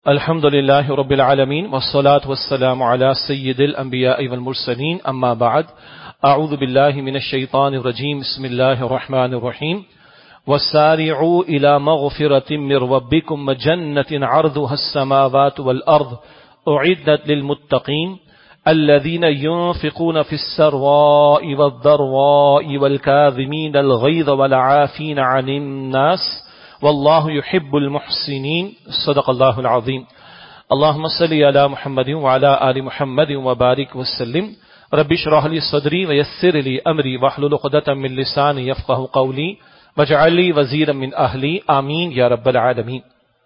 الحمد لله رب العالمين والصلاة والسلام على سيد الأنبياء والمرسلين أما بعد أعوذ بالله من الشيطان الرجيم بسم الله الرحمن الرحيم وسارعوا إلى مغفرة من ربكم وجنة عرضها السماوات والأرض أعدت للمتقين الذين ينفقون في السراء والضراء والكاظمين الغيظ والعافين عن الناس واللہ يحب المحسنین صدق اللہ العظیم اللہم صلی علی محمد وعلی آل محمد وبارک وسلم رب اشرح لی صدری ویسر لی امری واحلل عقدۃ من لسانی یفقهوا قولی واجعل لی وزیرا من اہلی آمین یا رب العالمین۔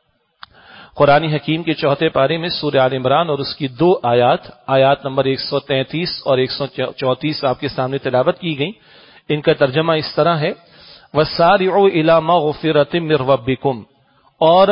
قرآن حکیم کے چوتھے پارے میں سورہ آل عمران اور اس کی دو آیات نمبر 133 اور 134 آپ کے سامنے تلاوت کی گئی۔ ان کا ترجمہ اس طرح ہے وَسَارِعُوا إِلَى مَغْفِرَةٍ مِّن رَبِّكُمْ، اور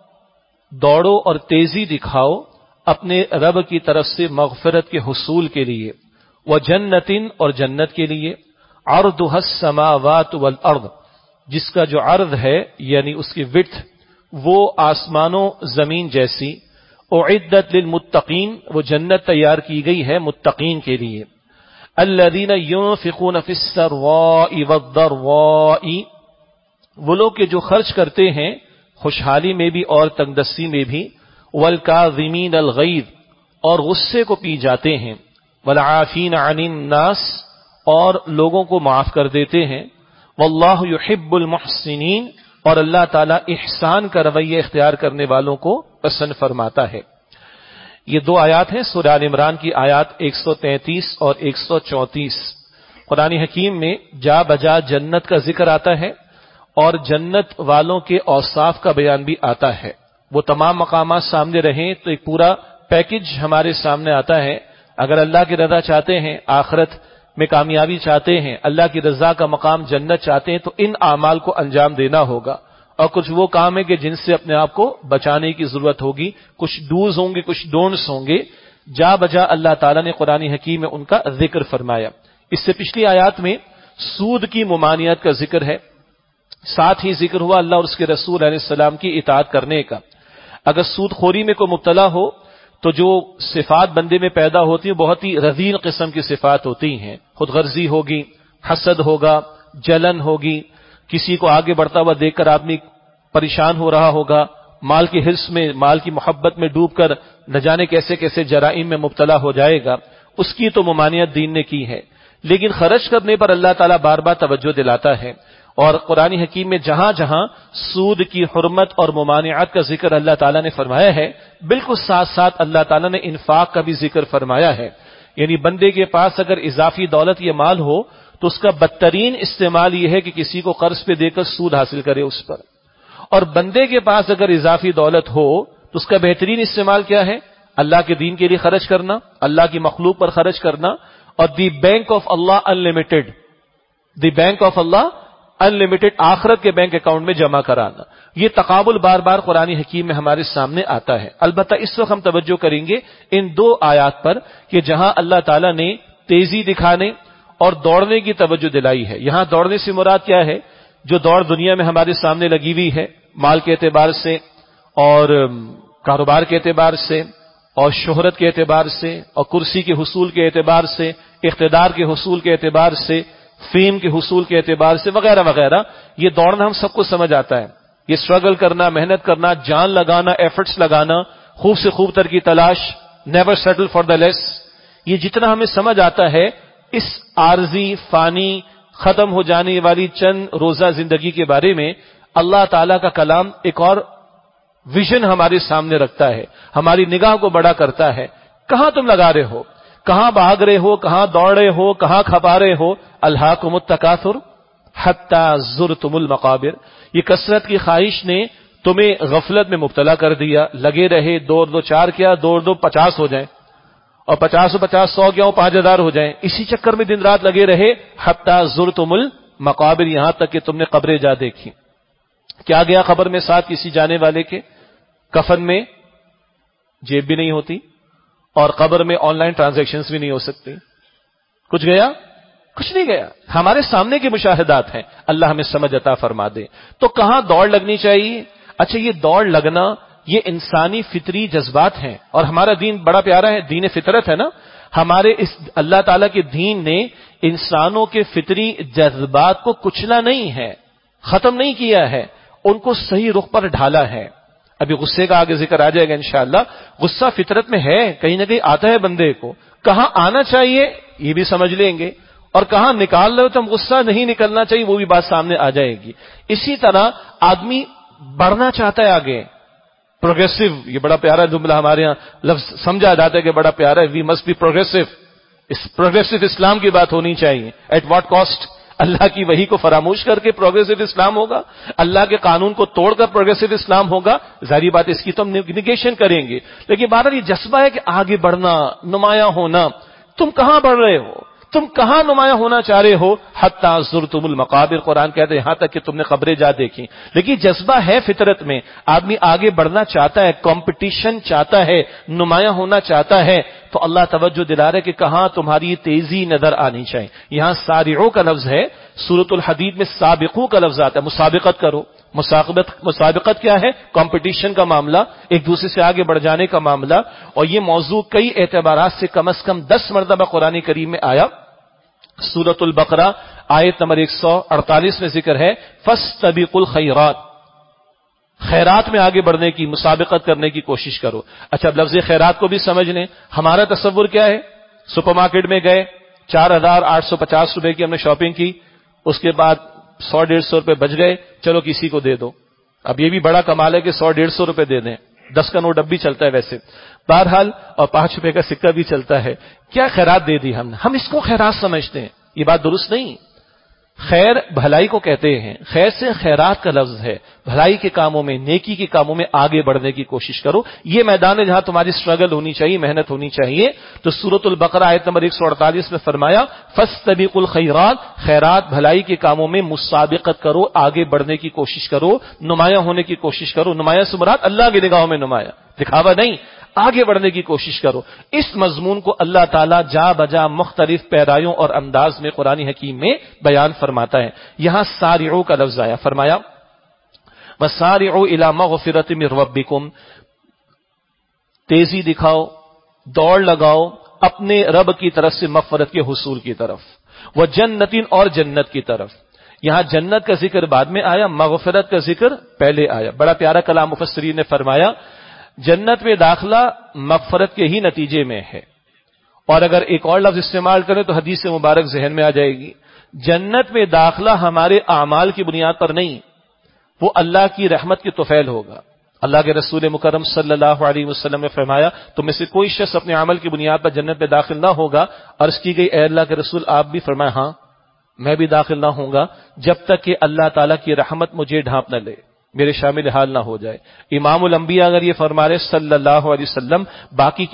دوڑو اور تیزی دکھاؤ اپنے رب کی طرف سے مغفرت کے حصول کے لیے، وَجَنَّةٍ اور جنت کے لیے، عَرْضُهَا السَّمَاوَاتُ وَالْأَرْضُ جس کا جو عرض ہے یعنی اس کی وڈتھ وہ آسمانوں زمین جیسی، اعدت للمتقین وہ جنت تیار کی گئی ہے متقین کے لیے، الذین ينفقون فی السراء والضراء وہ لوگ کہ جو خرچ کرتے ہیں خوشحالی میں بھی اور تنگدستی میں بھی، والکاظمین الغیظ اور غصے کو پی جاتے ہیں، والعافین عن الناس اور لوگوں کو معاف کر دیتے ہیں، واللہ یحب المحسنین اور اللہ تعالی احسان کا رویہ اختیار کرنے والوں کو پسند فرماتا ہے۔ یہ دو آیات ہیں سورہ آل عمران کی آیات 133 اور 134۔ قرآن حکیم میں جا بجا جنت کا ذکر آتا ہے اور جنت والوں کے اوصاف کا بیان بھی آتا ہے۔ وہ تمام مقامات سامنے رہیں تو ایک پورا پیکج ہمارے سامنے آتا ہے۔ اگر اللہ کی رضا چاہتے ہیں، آخرت میں کامیابی چاہتے ہیں، اللہ کی رضا کا مقام جنت چاہتے ہیں تو ان اعمال کو انجام دینا ہوگا، اور کچھ وہ کام ہے کہ جن سے اپنے آپ کو بچانے کی ضرورت ہوگی، کچھ ڈوز ہوں گے، کچھ ڈونٹس ہوں گے۔ جا بجا اللہ تعالیٰ نے قرآن حکیم میں ان کا ذکر فرمایا۔ اس سے پچھلی آیات میں سود کی ممانعت کا ذکر ہے، ساتھ ہی ذکر ہوا اللہ اور اس کے رسول علیہ السلام کی اطاعت کرنے کا۔ اگر سود خوری میں کوئی مبتلا ہو تو جو صفات بندے میں پیدا ہوتی ہیں بہت ہی رذیل قسم کی صفات ہوتی ہیں، خود غرضی ہوگی، حسد ہوگا، جلن ہوگی، کسی کو آگے بڑھتا ہوا دیکھ کر آدمی پریشان ہو رہا ہوگا، مال کی حرص میں، مال کی محبت میں ڈوب کر نہ جانے کیسے کیسے جرائم میں مبتلا ہو جائے گا، اس کی تو ممانعت دین نے کی ہے۔ لیکن خرچ کرنے پر اللہ تعالیٰ بار بار توجہ دلاتا ہے، اور قرآن حکیم میں جہاں جہاں سود کی حرمت اور ممانعت کا ذکر اللہ تعالیٰ نے فرمایا ہے، بالکل ساتھ ساتھ اللہ تعالیٰ نے انفاق کا بھی ذکر فرمایا ہے۔ یعنی بندے کے پاس اگر اضافی دولت یا مال ہو تو اس کا بدترین استعمال یہ ہے کہ کسی کو قرض پہ دے کر سود حاصل کرے اس پر، اور بندے کے پاس اگر اضافی دولت ہو تو اس کا بہترین استعمال کیا ہے؟ اللہ کے دین کے لیے خرچ کرنا، اللہ کی مخلوق پر خرچ کرنا، اور the bank of Allah unlimited, the bank of Allah unlimited آخرت کے بینک اکاؤنٹ میں جمع کرانا۔ یہ تقابل بار بار قرآن حکیم میں ہمارے سامنے آتا ہے۔ البتہ اس وقت ہم توجہ کریں گے ان دو آیات پر کہ جہاں اللہ تعالیٰ نے تیزی دکھانے اور دوڑنے کی توجہ دلائی ہے۔ یہاں دوڑنے سے مراد کیا ہے؟ جو دوڑ دنیا میں ہمارے سامنے لگی ہوئی ہے، مال کے اعتبار سے اور کاروبار کے اعتبار سے اور شہرت کے اعتبار سے اور کرسی کے حصول کے اعتبار سے، اقتدار کے حصول کے اعتبار سے، فیم کے حصول کے اعتبار سے وغیرہ وغیرہ، یہ دوڑنا ہم سب کو سمجھ آتا ہے۔ یہ اسٹرگل کرنا، محنت کرنا، جان لگانا، ایفرٹس لگانا، خوب سے خوب تر کی تلاش، never settle for the less, یہ جتنا ہمیں سمجھ آتا ہے اس عارضی، فانی، ختم ہو جانے والی چند روزہ زندگی کے بارے میں اللہ تعالیٰ کا کلام ایک اور ویژن ہمارے سامنے رکھتا ہے، ہماری نگاہ کو بڑا کرتا ہے۔ کہاں تم لگا رہے ہو، کہاں بھاگ رہے ہو، کہاں دوڑ رہے ہو، کہاں کھپا رہے ہو؟ الہاکم التکاثر حتی زرتم المقابر، یہ کثرت کی خواہش نے تمہیں غفلت میں مبتلا کر دیا، لگے رہے، دوڑ دو 4 کیا، دوڑ دو 50 ہو جائیں، اور 50 و 50 100 کیا ہو 5000 ہو جائیں، اسی چکر میں دن رات لگے رہے، حتی زرتم المقابر، یہاں تک کہ تم نے قبریں جا دیکھی۔ کیا گیا قبر میں ساتھ کسی جانے والے کے؟ کفن میں جیب بھی نہیں ہوتی، اور قبر میں آن لائن ٹرانزیکشنز بھی نہیں ہو سکتی۔ کچھ گیا؟ کچھ نہیں گیا، ہمارے سامنے کے مشاہدات ہیں۔ اللہ ہمیں سمجھ عطا فرما دے۔ تو کہاں دوڑ لگنی چاہیے؟ اچھا، یہ دوڑ لگنا یہ انسانی فطری جذبات ہیں، اور ہمارا دین بڑا پیارا ہے، دین فطرت ہے نا. ہمارے اس اللہ تعالیٰ کے دین نے انسانوں کے فطری جذبات کو کچلا نہیں ہے، ختم نہیں کیا ہے، ان کو صحیح رخ پر ڈھالا ہے. ابھی غصے کا آگے ذکر آ جائے گا انشاءاللہ. غصہ فطرت میں ہے، کہیں نہ کہیں آتا ہے بندے کو. کہاں آنا چاہیے یہ بھی سمجھ لیں گے، اور کہاں نکال رہے ہو تو ہم غصہ نہیں نکلنا چاہیے وہ بھی بات سامنے آ جائے گی. اسی طرح آدمی بڑھنا چاہتا ہے آگے، پروگریسو، یہ بڑا پیارا جملہ ہمارے یہاں لفظ سمجھا جاتا ہے کہ بڑا پیارا ہے، وی مسٹ بی پروگریسو. اس پروگریسو اسلام کی بات ہونی چاہیے. At what cost? اللہ کی وحی کو فراموش کر کے پروگریسو اسلام ہوگا؟ اللہ کے قانون کو توڑ کر پروگریسو اسلام ہوگا؟ ظاہری بات اس کی تو ہم نیگیشن کریں گے، لیکن بہرحال یہ جذبہ ہے کہ آگے بڑھنا، نمایاں ہونا. تم کہاں بڑھ رہے ہو؟ تم کہاں نمایاں ہونا چاہ رہے ہو؟ حتی زرتم المقابر، قرآن کہتے ہیں یہاں تک کہ تم نے قبریں جا دیکھی. لیکن جذبہ ہے فطرت میں، آدمی آگے بڑھنا چاہتا ہے، کمپٹیشن چاہتا ہے، نمایاں ہونا چاہتا ہے. تو اللہ توجہ دلا رہے کہ کہاں تمہاری تیزی نظر آنی چاہیے. یہاں سارعو کا لفظ ہے، سورۃ الحدید میں سابقو کا لفظ آتا ہے، مسابقت کرو. مسابقت کیا ہے؟ کمپٹیشن کا معاملہ، ایک دوسرے سے آگے بڑھ جانے کا معاملہ. اور یہ موضوع کئی اعتبارات سے کم از کم 10 مرتبہ قرآن کریم میں آیا. سورۃ البقرہ آیت نمبر 148 میں ذکر ہے فاستبقوا الخیرات، خیرات میں آگے بڑھنے کی، مسابقت کرنے کی کوشش کرو. اچھا اب لفظ خیرات کو بھی سمجھ لیں. ہمارا تصور کیا ہے؟ سپر مارکیٹ میں گئے، 4850 روپے کی ہم نے شاپنگ کی، اس کے بعد 100-150 روپے بچ گئے، چلو کسی کو دے دو. اب یہ بھی بڑا کمال ہے کہ 100-150 روپے دے دیں. 10 کا نوٹ اب بھی چلتا ہے ویسے بہرحال، اور 5 روپے کا سکہ بھی چلتا ہے. کیا خیرات دے دی ہم نے، ہم اس کو خیرات سمجھتے ہیں. یہ بات درست نہیں. خیر بھلائی کو کہتے ہیں، خیر سے خیرات کا لفظ ہے. بھلائی کے کاموں میں، نیکی کے کاموں میں آگے بڑھنے کی کوشش کرو. یہ میدان ہے جہاں تمہاری سٹرگل ہونی چاہیے، محنت ہونی چاہیے. تو سورۃ البقرہ آیت نمبر 148 میں فرمایا فاستبقوا الخیرات، خیرات بھلائی کے کاموں میں مسابقت کرو، آگے بڑھنے کی کوشش کرو، نمایاں ہونے کی کوشش کرو. نمایاں سے مراد اللہ کی نگاہوں میں نمایاں، دکھاوا نہیں، آگے بڑھنے کی کوشش کرو. اس مضمون کو اللہ تعالیٰ جا بجا مختلف پیرایوں اور انداز میں قرآن حکیم میں بیان فرماتا ہے. یہاں سارعو کا لفظ آیا، فرمایا وَسَارِعُوا إِلَى مَغْفِرَةٍ مِّن رَبِّكُمْ، تیزی دکھاؤ، دوڑ لگاؤ اپنے رب کی طرف سے مغفرت کے حصول کی طرف، وَجَنَّةٍ، اور جنت کی طرف. یہاں جنت کا ذکر بعد میں آیا، مغفرت کا ذکر پہلے آیا. بڑا پیارا کلام مفسرین نے فرمایا جنت میں داخلہ مغفرت کے ہی نتیجے میں ہے. اور اگر ایک اور لفظ استعمال کریں تو حدیث مبارک ذہن میں آ جائے گی. جنت میں داخلہ ہمارے اعمال کی بنیاد پر نہیں، وہ اللہ کی رحمت کی طفیل ہوگا. اللہ کے رسول مکرم صلی اللہ علیہ وسلم نے فرمایا تم میں سے کوئی شخص اپنے عمل کی بنیاد پر جنت میں داخل نہ ہوگا. عرض کی گئی اے اللہ کے رسول آپ بھی؟ فرمایا ہاں میں بھی داخل نہ ہوں گا جب تک کہ اللہ تعالیٰ کی رحمت مجھے ڈھانپ نہ لے، میرے شامل حال نہ ہو جائے. امام الانبیاء اگر یہ فرما رہے صلی اللہ علیہ وسلم، باقی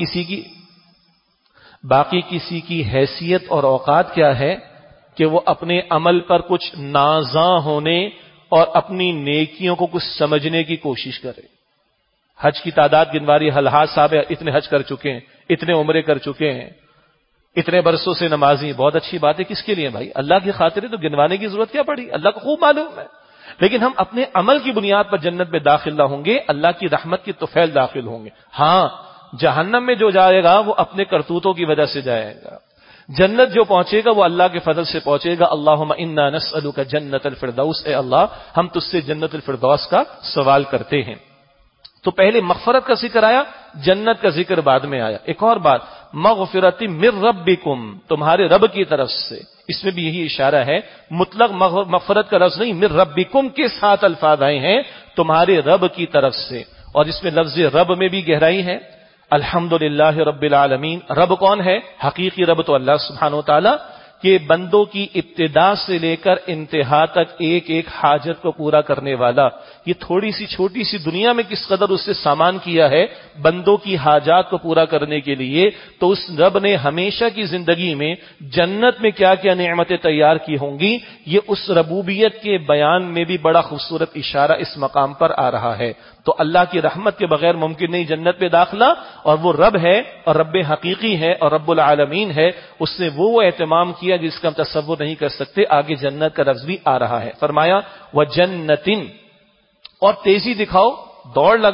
کسی کی حیثیت اور اوقات کیا ہے کہ وہ اپنے عمل پر کچھ نازاں ہونے اور اپنی نیکیوں کو کچھ سمجھنے کی کوشش کرے. حج کی تعداد گنواری، الحاج صاحب اتنے حج کر چکے ہیں، اتنے عمرے کر چکے ہیں، اتنے برسوں سے نمازی. بہت اچھی بات ہے، کس کے لیے بھائی؟ اللہ کی خاطر. تو گنوانے کی ضرورت کیا پڑی؟ اللہ کو خوب معلوم ہے. لیکن ہم اپنے عمل کی بنیاد پر جنت میں داخل نہ ہوں گے، اللہ کی رحمت کی طفیل داخل ہوں گے. ہاں جہنم میں جو جائے گا وہ اپنے کرتوتوں کی وجہ سے جائے گا، جنت جو پہنچے گا وہ اللہ کے فضل سے پہنچے گا. اللہم انا نسألک جنت الفردوس، اے اللہ ہم تجھ سے جنت الفردوس کا سوال کرتے ہیں. تو پہلے مغفرت کا ذکر آیا، جنت کا ذکر بعد میں آیا. ایک اور بات، مغفرت من ربکم، تمہارے رب کی طرف سے. اس میں بھی یہی اشارہ ہے، مطلق مغفرت کا لفظ نہیں، من ربکم کے ساتھ الفاظ آئے ہیں، تمہارے رب کی طرف سے. اور اس میں لفظ رب میں بھی گہرائی ہے. الحمدللہ رب العالمین، رب کون ہے؟ حقیقی رب تو اللہ سبحانہ و تعالی کہ بندوں کی ابتدا سے لے کر انتہا تک ایک ایک حاجت کو پورا کرنے والا. یہ تھوڑی سی چھوٹی سی دنیا میں کس قدر اس سے سامان کیا ہے بندوں کی حاجات کو پورا کرنے کے لیے، تو اس رب نے ہمیشہ کی زندگی میں جنت میں کیا کیا نعمتیں تیار کی ہوں گی، یہ اس ربوبیت کے بیان میں بھی بڑا خوبصورت اشارہ اس مقام پر آ رہا ہے. تو اللہ کی رحمت کے بغیر ممکن نہیں جنت میں داخلہ، اور وہ رب ہے اور رب حقیقی ہے اور رب العالمین ہے، اس نے وہ اہتمام کیا جس کا ہم تصور نہیں کر سکتے. آگے جنت کا لفظ بھی آ رہا ہے. فرمایا وَجَنَّةٍ، اور تیزی دکھاؤ، دوڑ لگاؤ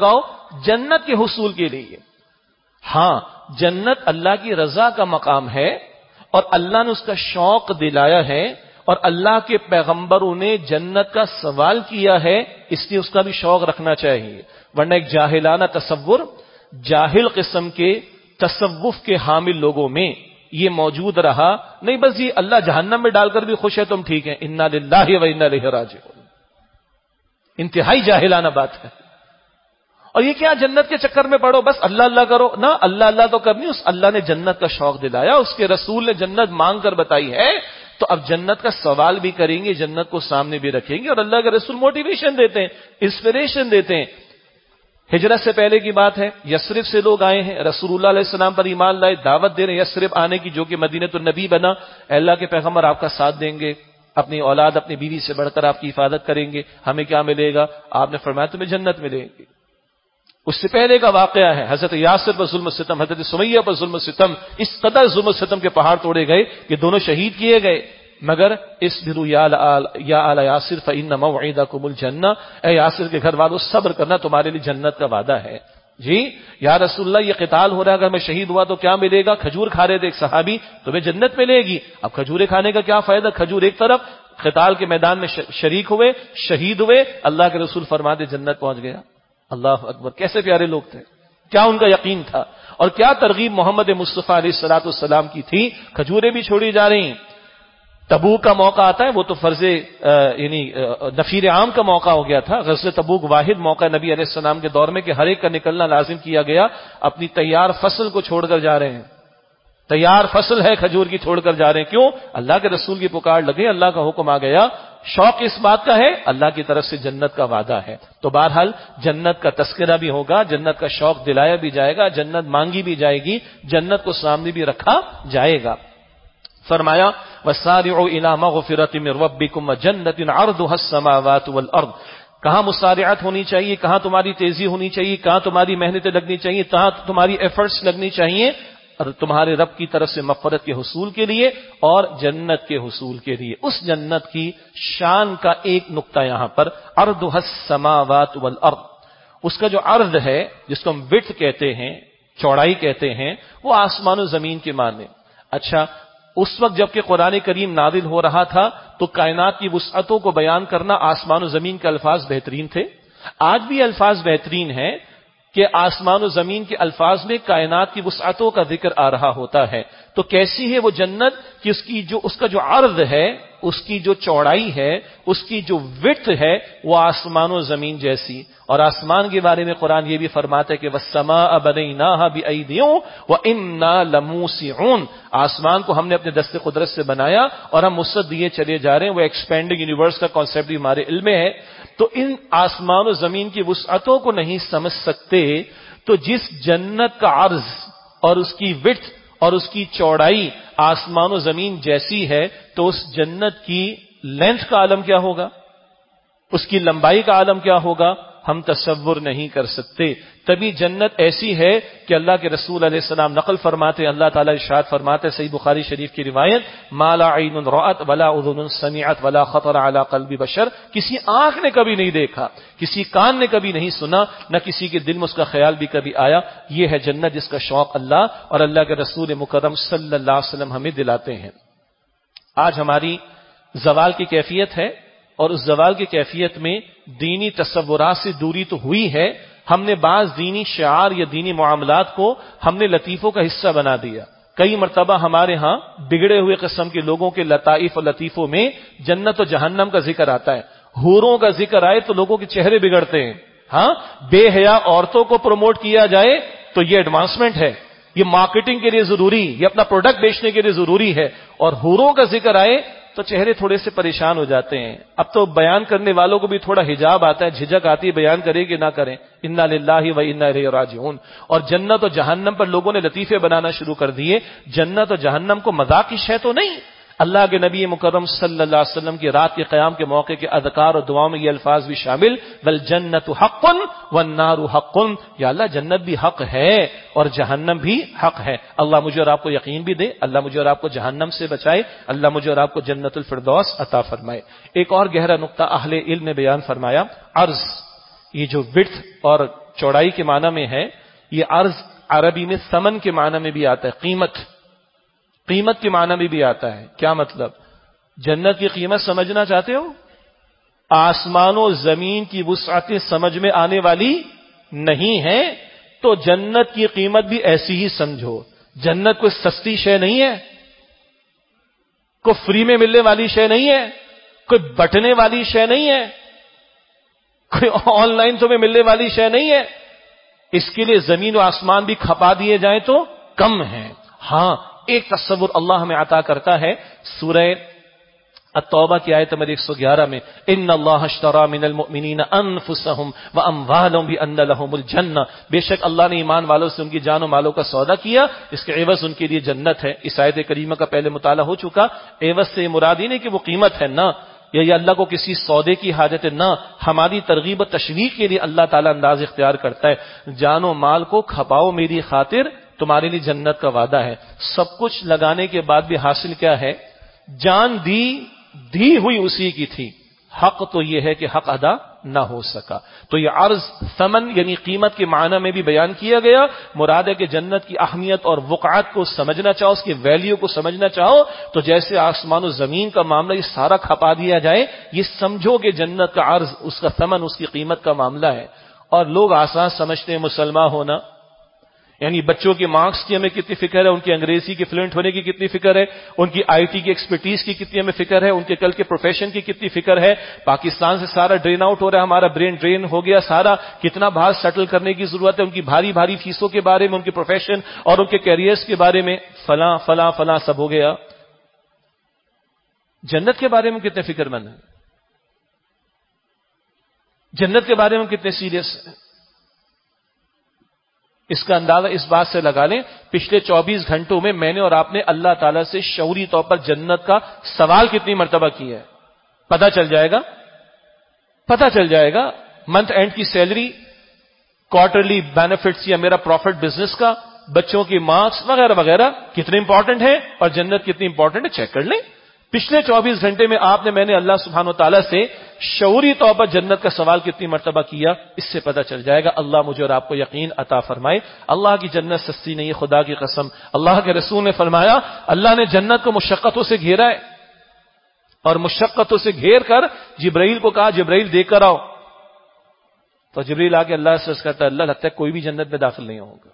جنت کے حصول کے لیے. ہاں جنت اللہ کی رضا کا مقام ہے اور اللہ نے اس کا شوق دلایا ہے اور اللہ کے پیغمبروں نے جنت کا سوال کیا ہے, اس لیے اس کا بھی شوق رکھنا چاہیے. ورنہ ایک جاہلانہ تصور, جاہل قسم کے تصوف کے حامل لوگوں میں یہ موجود رہا, نہیں بس یہ اللہ جہنم میں ڈال کر بھی خوش ہے تم ٹھیک ہیں, انا للہ و انا الیہ راجعون. انتہائی جاہلانہ بات ہے. اور یہ کیا جنت کے چکر میں پڑو بس اللہ اللہ کرو نہ, اللہ اللہ تو کرنی, اس اللہ نے جنت کا شوق دلایا, اس کے رسول نے جنت مانگ کر بتائی ہے, تو اب جنت کا سوال بھی کریں گے, جنت کو سامنے بھی رکھیں گے. اور اللہ کے رسول موٹیویشن دیتے ہیں, انسپریشن دیتے ہیں. ہجرت سے پہلے کی بات ہے, یثرب سے لوگ آئے ہیں, رسول اللہ علیہ السلام پر ایمان لائے, دعوت دے رہے ہیں یثرب آنے کی, جو کہ مدینہ النبی بنا. اللہ کے پیغمبر آپ کا ساتھ دیں گے, اپنی اولاد اپنی بیوی سے بڑھ کر آپ کی حفاظت کریں گے, ہمیں کیا ملے گا؟ آپ نے فرمایا تمہیں جنت ملے گی. اس سے پہلے کا واقعہ ہے, حضرت یاسر پر ظلم و ستم, حضرت سمیہ پر ظلم و ستم, اس قدر ظلم و ستم کے پہاڑ توڑے گئے کہ دونوں شہید کیے گئے. مگر اصبروا یا آل یاسر فإن موعدکم الجنہ, اے یاسر کے گھر والوں صبر کرنا, تمہارے لیے جنت کا وعدہ ہے. جی یا رسول اللہ یہ قتال ہو رہا ہے, اگر میں شہید ہوا تو کیا ملے گا؟ کھجور کھا رہے تھے ایک صحابی, تمہیں جنت ملے گی. اب کھجورے کھانے کا کیا فائدہ؟ کھجور ایک طرف, قتال کے میدان میں شریک ہوئے, شہید ہوئے, اللہ کے رسول فرماتے جنت پہنچ گیا. اللہ اکبر, کیسے پیارے لوگ تھے, کیا ان کا یقین تھا, اور کیا ترغیب محمد مصطفیٰ علیہ الصلوۃ والسلام کی تھی. کھجوریں بھی چھوڑی جا رہی ہیں. تبوک کا موقع آتا ہے, وہ تو فرض یعنی نفیر عام کا موقع ہو گیا تھا. غزوہ تبوک واحد موقع نبی علیہ السلام کے دور میں کہ ہر ایک کا نکلنا لازم کیا گیا. اپنی تیار فصل کو چھوڑ کر جا رہے ہیں, تیار فصل ہے کھجور کی, چھوڑ کر جا رہے ہیں. کیوں؟ اللہ کے رسول کی پکار لگے, اللہ کا حکم آ گیا. شوق اس بات کا ہے, اللہ کی طرف سے جنت کا وعدہ ہے. تو بہرحال جنت کا تذکرہ بھی ہوگا, جنت کا شوق دلایا بھی جائے گا, جنت مانگی بھی جائے گی, جنت کو سامنے بھی رکھا جائے گا. فرمایا وَسَارِعُوا إِلَىٰ مَغْفِرَةٍ مِّن رَّبِّكُمْ وَجَنَّةٍ عَرْضُهَا السَّمَاوَاتُ وَالْأَرْضُ. کہاں مسارعت ہونی چاہیے, کہاں تمہاری تیزی ہونی چاہیے, کہاں تمہاری محنتیں لگنی چاہیے, کہاں تمہاری ایفرٹس لگنی چاہیے, اور تمہارے رب کی طرف سے مغفرت کے حصول کے لیے اور جنت کے حصول کے لیے. اس جنت کی شان کا ایک نقطہ یہاں پر, عرضها السماوات والارض. اس کا جو عرض ہے, جس کو ہم وڈتھ کہتے ہیں, چوڑائی کہتے ہیں, وہ آسمان و زمین کے معنی. اچھا, اس وقت جب کہ قرآن کریم نازل ہو رہا تھا تو کائنات کی وسعتوں کو بیان کرنا آسمان و زمین کے الفاظ بہترین تھے. آج بھی الفاظ بہترین ہیں کہ آسمان و زمین کے الفاظ میں کائنات کی وسعتوں کا ذکر آ رہا ہوتا ہے. تو کیسی ہے وہ جنت کہ اس کا جو عرض ہے, اس کی جو چوڑائی ہے, اس کی جو وڈتھ ہے, وہ آسمان و زمین جیسی. اور آسمان کے بارے میں قرآن یہ بھی فرماتا ہے کہ وَالسَّمَاءَ بَنَيْنَاهَا بِأَيْدٍ وَإِنَّا لَمُوسِعُونَ. آسمان کو ہم نے اپنے دست قدرت سے بنایا اور ہم وسعت دیے چلے جا رہے ہیں. وہ ایکسپینڈنگ یونیورس کا کانسیپٹ بھی ہمارے علم میں ہے. تو ان آسمان و زمین کی وسعتوں کو نہیں سمجھ سکتے, تو جس جنت کا عرض اور اس کی وڈتھ اور اس کی چوڑائی آسمان و زمین جیسی ہے, تو اس جنت کی لینتھ کا عالم کیا ہوگا, اس کی لمبائی کا عالم کیا ہوگا, ہم تصور نہیں کر سکتے. تبھی جنت ایسی ہے کہ اللہ کے رسول علیہ السلام نقل فرماتے, اللہ تعالیٰ ارشاد فرماتے, صحیح بخاری شریف کی روایت, ما لا عین رأت ولا اذن سمعت ولا خطر علی قلب بشر. کسی آنکھ نے کبھی نہیں دیکھا, کسی کان نے کبھی نہیں سنا, نہ کسی کے دل میں اس کا خیال بھی کبھی آیا. یہ ہے جنت جس کا شوق اللہ اور اللہ کے رسول مکرم صلی اللہ علیہ وسلم ہمیں دلاتے ہیں. آج ہماری زوال کی کیفیت ہے, اور اس زوال کی کیفیت میں دینی تصورات سے دوری تو ہوئی ہے. ہم نے بعض دینی شعار یا دینی معاملات کو ہم نے لطیفوں کا حصہ بنا دیا. کئی مرتبہ ہمارے ہاں بگڑے ہوئے قسم کے لوگوں کے لطائف اور لطیفوں میں جنت و جہنم کا ذکر آتا ہے. حوروں کا ذکر آئے تو لوگوں کے چہرے بگڑتے ہیں. ہاں, بے حیا عورتوں کو پروموٹ کیا جائے تو یہ ایڈوانسمنٹ ہے, یہ مارکیٹنگ کے لیے ضروری, یہ اپنا پروڈکٹ بیچنے کے لیے ضروری ہے. اور حوروں کا ذکر آئے تو چہرے تھوڑے سے پریشان ہو جاتے ہیں. اب تو بیان کرنے والوں کو بھی تھوڑا حجاب آتا ہے, جھجک آتی ہے, بیان کرے کہ نہ کریں. انا للہ و انا الیہ راجعون. اور جنت و جہنم پر لوگوں نے لطیفے بنانا شروع کر دیے. جنت و جہنم کو مذاق کی شے تو نہیں. اللہ کے نبی مکرم صلی اللہ علیہ وسلم کی رات کے قیام کے موقع کے اذکار اور دعاؤں میں یہ الفاظ بھی شامل, والجنت حق والنار حق. یا اللہ جنت بھی حق ہے اور جہنم بھی حق ہے. اللہ مجھے اور آپ کو یقین بھی دے, اللہ مجھے اور آپ کو جہنم سے بچائے, اللہ مجھے اور آپ کو جنت الفردوس عطا فرمائے. ایک اور گہرا نقطہ اہل علم نے بیان فرمایا, عرض, یہ جو وڈتھ اور چوڑائی کے معنی میں ہے، یہ عرض عربی میں ثمن کے معنی میں بھی آتا ہے، قیمت کے معنی میں بھی آتا ہے۔ کیا مطلب؟ جنت کی قیمت سمجھنا چاہتے ہو؟ آسمان و زمین کی وسعتیں سمجھ میں آنے والی نہیں ہے، تو جنت کی قیمت بھی ایسی ہی سمجھو۔ جنت کوئی سستی شے نہیں ہے، کوئی فری میں ملنے والی شے نہیں ہے، کوئی بٹنے والی شے نہیں ہے، کوئی آن لائن تمہیں ملنے والی شے نہیں ہے۔ اس کے لیے زمین و آسمان بھی کھپا دیے جائیں تو کم ہے۔ ہاں، ایک تصور اللہ ہمیں عطا کرتا ہے، سورہ التوبہ کی آیت نمبر 111 میں، ان اللہ اشتری من المؤمنین انفسهم واموالهم بان لهم الجنہ، بے شک اللہ نے ایمان والوں سے ان کی جان و مالوں کا سودا کیا، اس کے عوض ان کے لیے جنت ہے۔ اس آیت کریمہ کا پہلے مطالعہ ہو چکا۔ عوض سے مراد ہی نہیں کہ وہ قیمت ہے، نہ، یہ اللہ کو کسی سودے کی حاجت ہے، نہ، ہماری ترغیب و تشویق کے لیے اللہ تعالیٰ انداز اختیار کرتا ہے۔ جان و مال کو کھپاؤ میری خاطر، تمہارے لیے جنت کا وعدہ ہے۔ سب کچھ لگانے کے بعد بھی حاصل کیا ہے؟ جان دی ہوئی اسی کی تھی، حق تو یہ ہے کہ حق ادا نہ ہو سکا۔ تو یہ عرض ثمن یعنی قیمت کے معنی میں بھی بیان کیا گیا۔ مراد ہے کہ جنت کی اہمیت اور وقعت کو سمجھنا چاہو، اس کے ویلیو کو سمجھنا چاہو، تو جیسے آسمان و زمین کا معاملہ یہ سارا کھپا دیا جائے، یہ سمجھو کہ جنت کا عرض، اس کا ثمن، اس کی قیمت کا معاملہ ہے۔ اور لوگ آسان سمجھتے ہیں مسلمان ہونا، یعنی بچوں کے مارکس کی ہمیں کتنی فکر ہے، ان کے انگریزی کے فلوئنٹ ہونے کی کتنی فکر ہے، ان کی آئی ٹی کی ایکسپرٹیز کی کتنی ہمیں فکر ہے، ان کے کل کے پروفیشن کی کتنی فکر ہے۔ پاکستان سے سارا ڈرین آؤٹ ہو رہا ہے، ہمارا برین ڈرین ہو گیا سارا، کتنا باہر سیٹل کرنے کی ضرورت ہے، ان کی بھاری بھاری فیسوں کے بارے میں، ان کے پروفیشن اور ان کے کیریئرز کے بارے میں، فلاں فلاں فلاں سب ہو گیا۔ جنت کے بارے میں کتنے فکر مند ہیں، جنت کے بارے میں کتنے سیریس ہیں؟ اس کا اندازہ اس بات سے لگا لیں، پچھلے 24 گھنٹوں میں نے اور آپ نے اللہ تعالیٰ سے شعوری طور پر جنت کا سوال کتنی مرتبہ کیا ہے؟ پتہ چل جائے گا۔ منتھ اینڈ کی سیلری، کوارٹرلی بینیفٹس یا میرا پروفٹ بزنس کا، بچوں کی مارکس وغیرہ وغیرہ کتنے امپورٹنٹ ہیں اور جنت کتنی امپورٹنٹ ہے، چیک کر لیں۔ پچھلے 24 گھنٹے میں آپ نے، میں نے اللہ سبحانہ وتعالی سے شعوری طور پر جنت کا سوال کتنی مرتبہ کیا، اس سے پتہ چل جائے گا۔ اللہ مجھے اور آپ کو یقین عطا فرمائے۔ اللہ کی جنت سستی نہیں ہے، خدا کی قسم۔ اللہ کے رسول نے فرمایا، اللہ نے جنت کو مشقتوں سے گھیرا ہے، اور مشقتوں سے گھیر کر جبرائیل کو کہا، جبرائیل دے کر آؤ۔ تو جبرائیل آ کے اللہ سے عرض کرتا ہے، اللہ لگتا ہے کوئی بھی جنت میں داخل نہیں ہوگا۔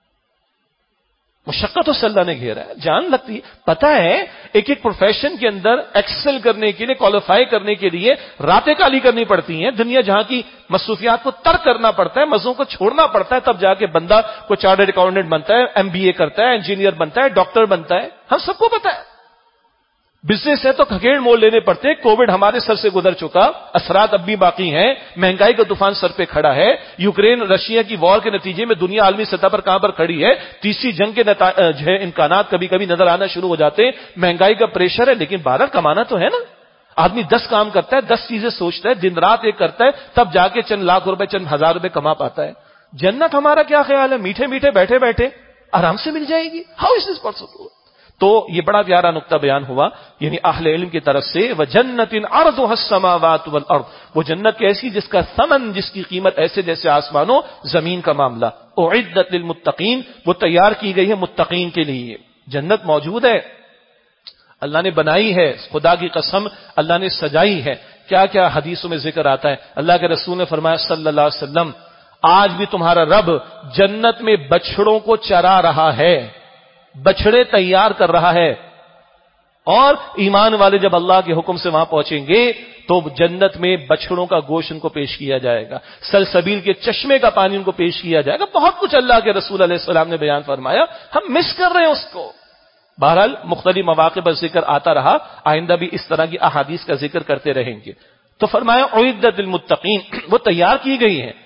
مشقتوں سے اللہ نے گھیرا ہے، جان لگتی ہے۔ پتہ ہے ایک ایک پروفیشن کے اندر ایکسل کرنے کے لیے، کوالیفائی کرنے کے لیے راتیں کالی کرنی پڑتی ہیں۔ دنیا جہاں کی مصروفیات کو ترک کرنا پڑتا ہے، مزوں کو چھوڑنا پڑتا ہے، تب جا کے بندہ کوئی چارٹرڈ اکاؤنٹنٹ بنتا ہے، MBA کرتا ہے، انجینئر بنتا ہے، ڈاکٹر بنتا ہے۔ ہم سب کو پتہ ہے بزنس ہے تو کھگیڑ موڑ لینے پڑتے ہیں۔ کووڈ ہمارے سر سے گزر چکا، اثرات اب بھی باقی ہیں، مہنگائی کا طوفان سر پہ کھڑا ہے، یوکرین رشیا کی وار کے نتیجے میں دنیا عالمی سطح پر کہاں پر کھڑی ہے، تیسری جنگ کے امکانات کبھی کبھی نظر آنا شروع ہو جاتے ہیں، مہنگائی کا پریشر ہے، لیکن بہرحال کمانا تو ہے نا۔ آدمی 10 کام کرتا ہے، 10 چیزیں سوچتا ہے، دن رات ایک کرتا ہے، تب جا کے چند لاکھ روپے، چند ہزار روپے کما پاتا ہے۔ جنت ہمارا کیا خیال ہے؟ میٹھے میٹھے بیٹھے بیٹھے آرام سے مل جائے گی۔ How is this possible? تو یہ بڑا پیارا نقطہ بیان ہوا، یعنی اہل علم کی طرف سے، وَجَنَّةٍ عَرْضُهَا السَّمَاوَاتُ وَالْأَرْضُ، وہ جنت ایسی جس کا ثمن، جس کی قیمت ایسے جیسے آسمانوں زمین کا معاملہ۔ اعدت للمتقین، وہ تیار کی گئی ہے متقین کے لیے۔ جنت موجود ہے، اللہ نے بنائی ہے، خدا کی قسم اللہ نے سجائی ہے۔ کیا کیا حدیثوں میں ذکر آتا ہے، اللہ کے رسول نے فرمایا صلی اللہ علیہ وسلم، آج بھی تمہارا رب جنت میں بچڑوں کو چرا رہا ہے، بچڑے تیار کر رہا ہے، اور ایمان والے جب اللہ کے حکم سے وہاں پہنچیں گے تو جنت میں بچڑوں کا گوشت ان کو پیش کیا جائے گا، سلسبیل کے چشمے کا پانی ان کو پیش کیا جائے گا۔ بہت کچھ اللہ کے رسول علیہ السلام نے بیان فرمایا، ہم مس کر رہے ہیں اس کو۔ بہرحال مختلف مواقع پر ذکر آتا رہا، آئندہ بھی اس طرح کی احادیث کا ذکر کرتے رہیں گے۔ تو فرمایا اعدت للمتقین، وہ تیار کی گئی ہے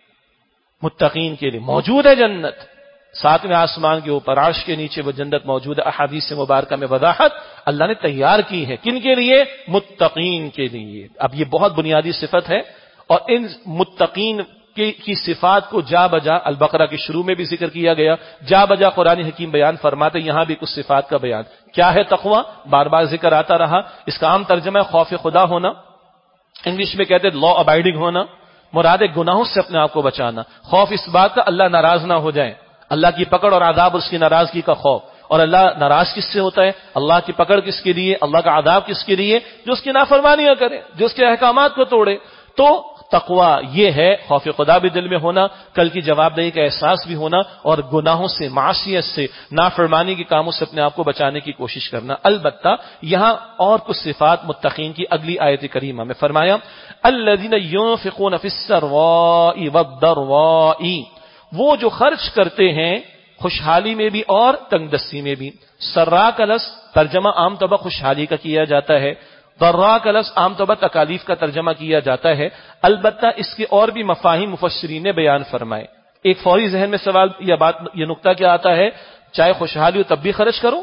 متقین کے لیے، موجود ہے جنت ساتویں آسمان کے اوپر، عرش کے نیچے وہ جنت موجود ہے۔ احادیث مبارکہ میں وضاحت اللہ نے تیار کی ہے، کن کے لیے؟ متقین کے لیے۔ اب یہ بہت بنیادی صفت ہے، اور ان متقین کی صفات کو جا بجا البقرہ کے شروع میں بھی ذکر کیا گیا، جا بجا قرآن حکیم بیان فرماتے، یہاں بھی کچھ صفات کا بیان۔ کیا ہے تقوی؟ بار بار ذکر آتا رہا، اس کا عام ترجمہ ہے خوف خدا ہونا، انگلش میں کہتے ہیں لا ابائڈنگ ہونا، مراد ہے گناہوں سے اپنے آپ کو بچانا، خوف اس بات کا اللہ ناراض نہ ہو جائے، اللہ کی پکڑ اور عذاب اور اس کی ناراضگی کا خوف۔ اور اللہ ناراض کس سے ہوتا ہے؟ اللہ کی پکڑ کس کے لیے، اللہ کا عذاب کس کے لیے؟ جو اس کی نافرمانیاں کرے، جو اس کے احکامات کو توڑے۔ تو تقوی یہ ہے خوف خدا بھی دل میں ہونا، کل کی جواب دہی کا احساس بھی ہونا، اور گناہوں سے، معصیت سے، نافرمانی کے کاموں سے اپنے آپ کو بچانے کی کوشش کرنا۔ البتہ یہاں اور کچھ صفات متقین کی اگلی آیت کریمہ میں فرمایا الذین ينفقون فی السراء والضراء، وہ جو خرچ کرتے ہیں خوشحالی میں بھی اور تنگ دستی میں بھی۔ سرا کا لفظ ترجمہ عام طور پر خوشحالی کا کیا جاتا ہے، ضراء کا لفظ عام طور پر تکالیف کا ترجمہ کیا جاتا ہے۔ البتہ اس کے اور بھی مفاہیم مفسرین نے بیان فرمائے۔ ایک فوری ذہن میں سوال یا بات یہ نقطہ کیا آتا ہے، چاہے خوشحالی ہو تب بھی خرچ کرو،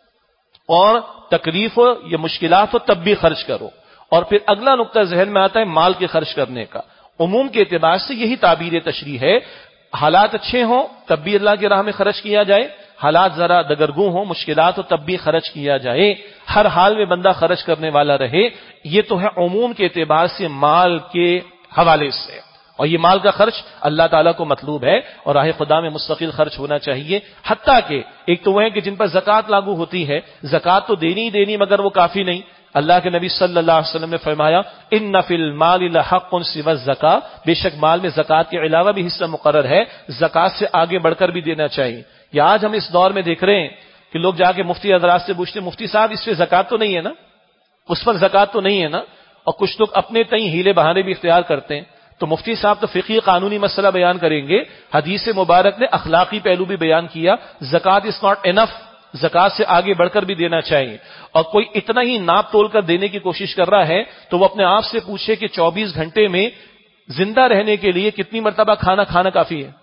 اور تکلیف ہو یا مشکلات ہو تب بھی خرچ کرو۔ اور پھر اگلا نقطہ ذہن میں آتا ہے مال کے خرچ کرنے کا۔ عموم کے اعتبار سے یہی تعبیر تشریح ہے، حالات اچھے ہوں تب بھی اللہ کی راہ میں خرچ کیا جائے، حالات ذرا دگرگوں ہوں، مشکلات ہو تب بھی خرچ کیا جائے، ہر حال میں بندہ خرچ کرنے والا رہے۔ یہ تو ہے عموم کے اعتبار سے مال کے حوالے سے، اور یہ مال کا خرچ اللہ تعالیٰ کو مطلوب ہے، اور راہ خدا میں مستقل خرچ ہونا چاہیے۔ حتیٰ کہ ایک تو وہ ہے کہ جن پر زکوٰۃ لاگو ہوتی ہے، زکوٰۃ تو دینی ہی دینی مگر وہ کافی نہیں۔ اللہ کے نبی صلی اللہ علیہ وسلم نے فرمایا ان فی المال لحق سوی الزکاۃ، بے شک مال میں زکوٰۃ کے علاوہ بھی حصہ مقرر ہے، زکوٰۃ سے آگے بڑھ کر بھی دینا چاہیے۔ یا آج ہم اس دور میں دیکھ رہے ہیں کہ لوگ جا کے مفتی حضرات سے پوچھتے ہیں مفتی صاحب اس پہ زکوٰۃ تو نہیں ہے نا، اس پر زکوٰۃ تو نہیں ہے نا، اور کچھ لوگ اپنے تئیں ہیلے بہانے بھی اختیار کرتے ہیں۔ تو مفتی صاحب تو فقہی قانونی مسئلہ بیان کریں گے، حدیث مبارک نے اخلاقی پہلو بھی بیان کیا، زکوٰۃ از ناٹ انف، زکوٰۃ سے آگے بڑھ کر بھی دینا چاہیے۔ اور کوئی اتنا ہی ناپ تول کر دینے کی کوشش کر رہا ہے تو وہ اپنے آپ سے پوچھے کہ 24 گھنٹے میں زندہ رہنے کے لیے کتنی مرتبہ کھانا کافی ہے؟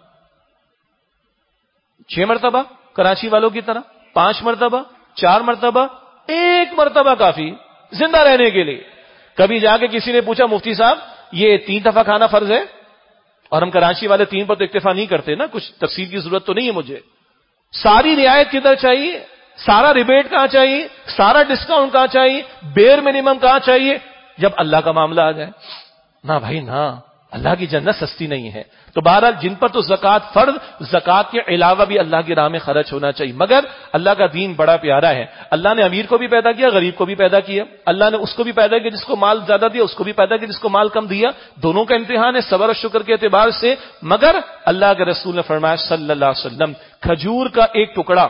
6 مرتبہ کراچی والوں کی طرح، 5 مرتبہ، 4 مرتبہ، 1 مرتبہ کافی زندہ رہنے کے لیے۔ کبھی جا کے کسی نے پوچھا مفتی صاحب یہ 3 دفعہ کھانا فرض ہے؟ اور ہم کراچی والے 3 پر تو اکتفا نہیں کرتے نا، کچھ تفصیل کی ضرورت تو نہیں ہے مجھے۔ ساری رعایت کدھر چاہیے؟ سارا ریبیٹ کہاں چاہیے؟ سارا ڈسکاؤنٹ کہاں چاہیے؟ بیئر منیمم کہاں چاہیے جب اللہ کا معاملہ آ جائے؟ نہ بھائی نہ، اللہ کی جنت سستی نہیں ہے۔ تو بہرحال جن پر تو زکوٰۃ فرض، زکوٰۃ کے علاوہ بھی اللہ کی راہ میں خرچ ہونا چاہیے۔ مگر اللہ کا دین بڑا پیارا ہے، اللہ نے امیر کو بھی پیدا کیا، غریب کو بھی پیدا کیا، اللہ نے اس کو بھی پیدا کیا جس کو مال زیادہ دیا، اس کو بھی پیدا کیا جس کو مال کم دیا، دونوں کا امتحان ہے صبر اور شکر کے اعتبار سے۔ مگر اللہ کے رسول نے فرمایا صلی اللہ علیہ وسلم کھجور کا ایک ٹکڑا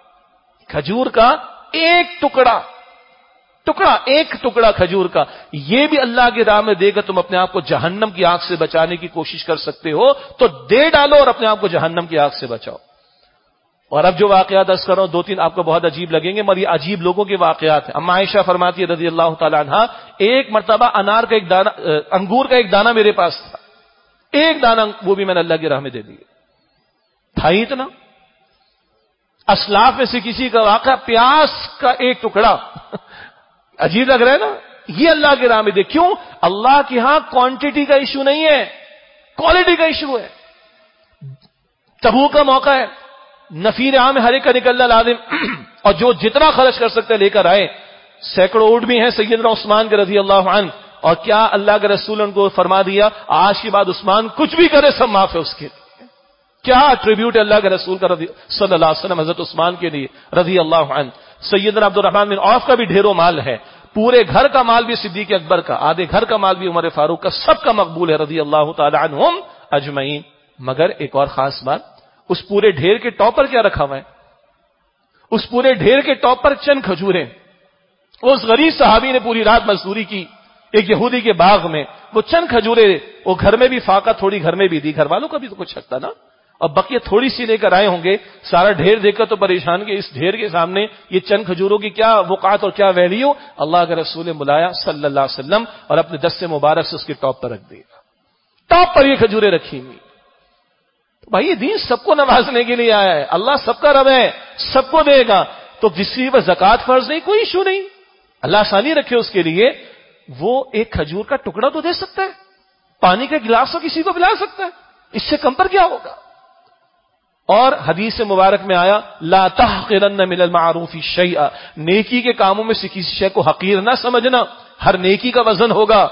کھجور کا یہ بھی اللہ کی راہ میں دے گا، تم اپنے آپ کو جہنم کی آگ سے بچانے کی کوشش کر سکتے ہو تو دے ڈالو اور اپنے آپ کو جہنم کی آگ سے بچاؤ۔ اور اب جو واقعات عرض کر رہا ہوں 2-3 آپ کو بہت عجیب لگیں گے، مگر یہ عجیب لوگوں کے واقعات ہیں۔ اما عائشہ فرماتی ہے رضی اللہ تعالی عنہا، ایک مرتبہ انگور کا ایک دانہ میرے پاس تھا، ایک دانہ، وہ بھی میں نے اللہ کی راہ میں دے دیا تھا ہی اتنا۔ اسلاف میں سے کسی کا واقعہ، پیاز کا ایک ٹکڑا، عجیب لگ رہا ہے نا، یہ اللہ کی راہ میں دے۔ کیوں؟ اللہ کے ہاں کوانٹٹی کا ایشو نہیں ہے، کوالٹی کا ایشو ہے۔ تبوک کا موقع ہے، نفیر عام ہر ایک کا نکلنا لازم، اور جو جتنا خرچ کر سکتے لے کر آئے۔ سینکڑوں اونٹ بھی ہیں سیدنا عثمان کے رضی اللہ عنہ، اور کیا اللہ کے رسول ان کو فرما دیا آج کے بعد عثمان کچھ بھی کرے سب معاف ہے اس کے لیے۔ کیا ٹریبیوٹ ہے اللہ کے رسول کا صلی اللہ علیہ وسلم حضرت عثمان کے لیے رضی اللہ عنہ۔ سیدنا عبد الرحمن بن عوف کا بھی ڈھیروں مال ہے، پورے گھر کا مال بھی صدیق اکبر کا، آدھے گھر کا مال بھی عمر فاروق کا، سب کا مقبول ہے رضی اللہ تعالی عنہم اجمعین۔ مگر ایک اور خاص بات، اس پورے ڈھیر کے ٹاپ پر کیا رکھا ہوا ہے؟ اس پورے ڈھیر کے ٹاپ پر چند کھجوریں۔ اس غریب صحابی نے پوری رات مزدوری کی ایک یہودی کے باغ میں، وہ چند کھجوریں، وہ گھر میں بھی فاقہ، تھوڑی گھر میں بھی دی، گھر والوں کا بھی تو کچھ حق تھا نا، اور بقیہ تھوڑی سی لے کر آئے ہوں گے۔ سارا ڈھیر دیکھ کر تو پریشان کہ اس ڈھیر کے سامنے یہ چند کھجوروں کی کیا وقعت اور کیا ویلیو۔ اللہ کے رسول نے بلایا صلی اللہ علیہ وسلم اور اپنے دست مبارک سے اس کے ٹاپ پر رکھ دیا، ٹاپ پر یہ کھجوریں رکھی ہوئی۔ بھائی یہ دین سب کو نوازنے کے لیے آیا ہے، اللہ سب کا رب ہے، سب کو دے گا۔ تو کسی پر زکوٰۃ فرض نہیں، کوئی ایشو نہیں، اللہ آسانی رکھے اس کے لیے۔ وہ ایک کھجور کا ٹکڑا تو دے سکتا ہے، پانی کا گلاس تو کسی کو پلا سکتا ہے، اس سے کم پر کیا ہوگا؟ اور حدیث مبارک میں آیا لا تحقرن من المعروف شیئا، نیکی کے کاموں میں سے کسی شے کو حقیر نہ سمجھنا، ہر نیکی کا وزن ہوگا۔